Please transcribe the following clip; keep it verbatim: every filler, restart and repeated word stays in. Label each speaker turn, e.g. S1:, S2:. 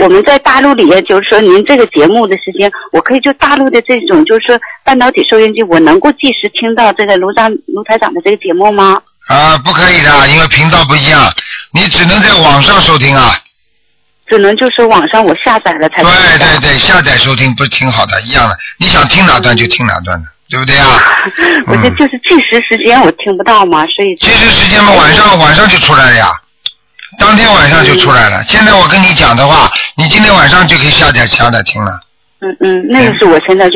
S1: 我们在大陆里，就是说您这个节目的时间，我可以就大陆的这种，就是说半导体收音机，我能够即时听到这个卢长卢台长的这个节目吗？
S2: 啊，不可以的，因为频道不一样，你只能在网上收听啊。
S1: 只能就是网上我下载了才听。
S2: 对对对，下载收听不是挺好的，一样的，你想听哪段就听哪段的，对不对啊？
S1: 我这就是即时时间我听不到嘛，所以。
S2: 即时时间嘛，晚上晚上就出来了呀，当天晚上就出来了。嗯、现在我跟你讲的话，你今天晚上就可以下载下载听了。
S1: 嗯嗯，那个是我现在就。